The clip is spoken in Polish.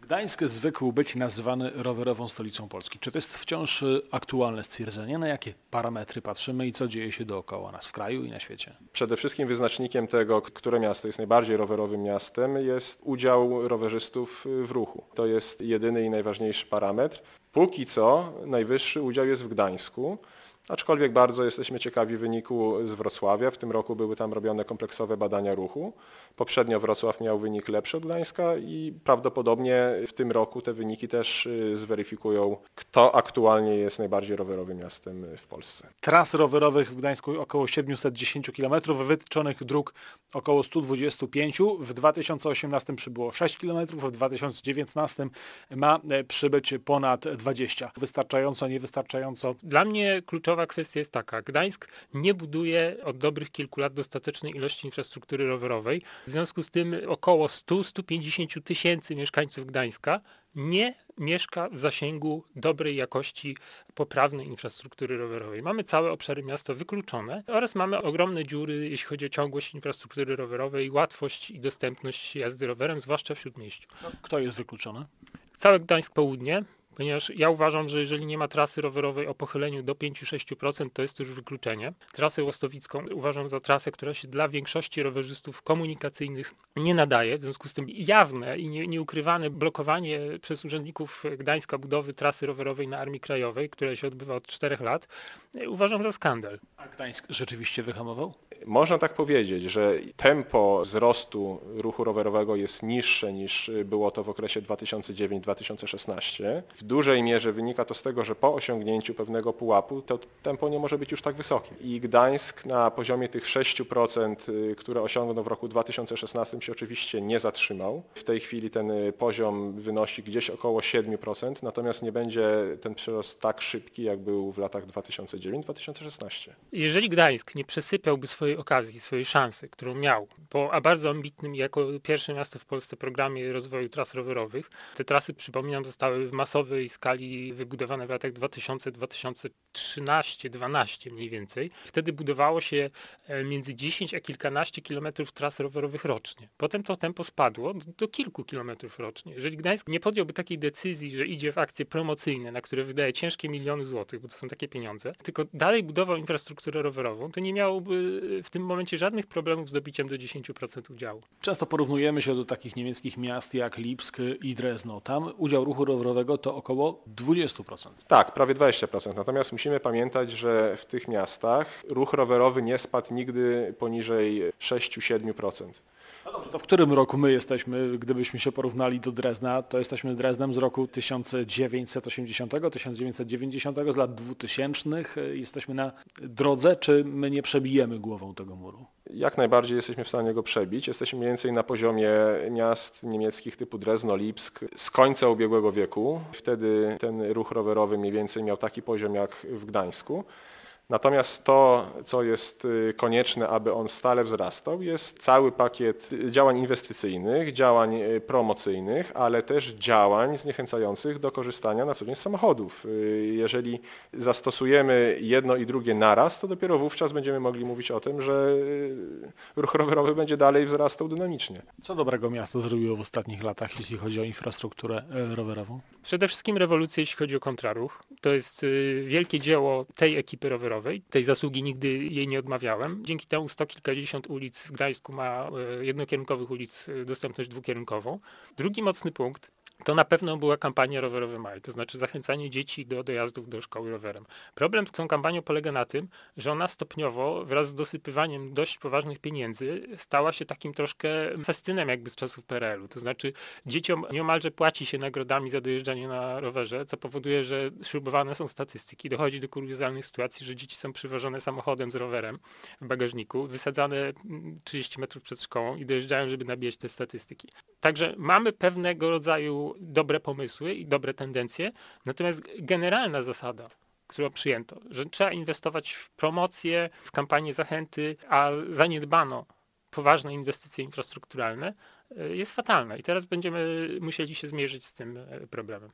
Gdańsk zwykł być nazywany rowerową stolicą Polski. Czy to jest wciąż aktualne stwierdzenie? Na jakie parametry patrzymy i co dzieje się dookoła nas w kraju i na świecie? Przede wszystkim wyznacznikiem tego, które miasto jest najbardziej rowerowym miastem, jest udział rowerzystów w ruchu. To jest jedyny i najważniejszy parametr. Póki co najwyższy udział jest w Gdańsku. Aczkolwiek bardzo jesteśmy ciekawi wyniku z Wrocławia. W tym roku były tam robione kompleksowe badania ruchu. Poprzednio Wrocław miał wynik lepszy od Gdańska i prawdopodobnie w tym roku te wyniki też zweryfikują, kto aktualnie jest najbardziej rowerowym miastem w Polsce. Tras rowerowych w Gdańsku około 710 km, wytyczonych dróg około 125. W 2018 przybyło 6 km, w 2019 ma przybyć ponad 20. Wystarczająco, niewystarczająco? Dla mnie kluczowa kwestia jest taka. Gdańsk nie buduje od dobrych kilku lat dostatecznej ilości infrastruktury rowerowej. W związku z tym około 100-150 tysięcy mieszkańców Gdańska nie mieszka w zasięgu dobrej jakości, poprawnej infrastruktury rowerowej. Mamy całe obszary miasta wykluczone oraz mamy ogromne dziury, jeśli chodzi o ciągłość infrastruktury rowerowej, łatwość i dostępność jazdy rowerem, zwłaszcza w śródmieściu. Kto jest wykluczony? Całe Gdańsk Południe. Ponieważ ja uważam, że jeżeli nie ma trasy rowerowej o pochyleniu do 5-6%, to jest to już wykluczenie. Trasę Łostowicką uważam za trasę, która się dla większości rowerzystów komunikacyjnych nie nadaje. W związku z tym jawne i nieukrywane blokowanie przez urzędników Gdańska budowy trasy rowerowej na Armii Krajowej, która się odbywa od 4 lat, uważam za skandal. A Gdańsk rzeczywiście wyhamował? Można tak powiedzieć, że tempo wzrostu ruchu rowerowego jest niższe niż było to w okresie 2009-2016. W dużej mierze wynika to z tego, że po osiągnięciu pewnego pułapu to tempo nie może być już tak wysokie. I Gdańsk na poziomie tych 6%, które osiągnął w roku 2016 się oczywiście nie zatrzymał. W tej chwili ten poziom wynosi gdzieś około 7%, natomiast nie będzie ten przyrost tak szybki, jak był w latach 2009-2016. Jeżeli Gdańsk nie przesypiałby swojej okazji, swojej szansy, którą miał po bardzo ambitnym jako pierwsze miasto w Polsce programie rozwoju tras rowerowych, te trasy, przypominam, zostały w masowej skali wybudowane w latach 2000-2013-12 mniej więcej. Wtedy budowało się między 10 a kilkanaście kilometrów tras rowerowych rocznie. Potem to tempo spadło do kilku kilometrów rocznie. Jeżeli Gdańsk nie podjąłby takiej decyzji, że idzie w akcje promocyjne, na które wydaje ciężkie miliony złotych, bo to są takie pieniądze, tylko dalej budował infrastrukturę rowerową, to nie miałoby w tym momencie żadnych problemów z dobiciem do 10% udziału. Często porównujemy się do takich niemieckich miast jak Lipsk i Drezno. Tam udział ruchu rowerowego to około 20%. Tak, prawie 20%. Natomiast musimy pamiętać, że w tych miastach ruch rowerowy nie spadł nigdy poniżej 6-7%. No dobrze, to w którym roku my jesteśmy, gdybyśmy się porównali do Drezna, to jesteśmy Dreznem z roku 1980, 1990, z lat 2000. Jesteśmy na drodze, czy my nie przebijemy głową tego muru? Jak najbardziej jesteśmy w stanie go przebić. Jesteśmy mniej więcej na poziomie miast niemieckich typu Drezno, Lipsk z końca ubiegłego wieku. Wtedy ten ruch rowerowy mniej więcej miał taki poziom jak w Gdańsku. Natomiast to, co jest konieczne, aby on stale wzrastał, jest cały pakiet działań inwestycyjnych, działań promocyjnych, ale też działań zniechęcających do korzystania na co dzień z samochodów. Jeżeli zastosujemy jedno i drugie naraz, to dopiero wówczas będziemy mogli mówić o tym, że ruch rowerowy będzie dalej wzrastał dynamicznie. Co dobrego miasto zrobiło w ostatnich latach, jeśli chodzi o infrastrukturę rowerową? Przede wszystkim rewolucja, jeśli chodzi o kontraruch. To jest wielkie dzieło tej ekipy rowerowej. Tej zasługi nigdy jej nie odmawiałem. Dzięki temu sto kilkadziesiąt ulic w Gdańsku ma jednokierunkowych ulic dostępność dwukierunkową. Drugi mocny punkt to na pewno była kampania Rowerowy Maj, to znaczy zachęcanie dzieci do dojazdów do szkoły rowerem. Problem z tą kampanią polega na tym, że ona stopniowo wraz z dosypywaniem dość poważnych pieniędzy stała się takim troszkę festynem jakby z czasów PRL-u. To znaczy dzieciom nieomalże płaci się nagrodami za dojeżdżanie na rowerze, co powoduje, że śrubowane są statystyki. Dochodzi do kuriozalnych sytuacji, że dzieci są przywożone samochodem z rowerem w bagażniku, wysadzane 30 metrów przed szkołą i dojeżdżają, żeby nabijać te statystyki. Także mamy pewnego rodzaju dobre pomysły i dobre tendencje, natomiast generalna zasada, którą przyjęto, że trzeba inwestować w promocję, w kampanię zachęty, a zaniedbano poważne inwestycje infrastrukturalne, jest fatalna i teraz będziemy musieli się zmierzyć z tym problemem.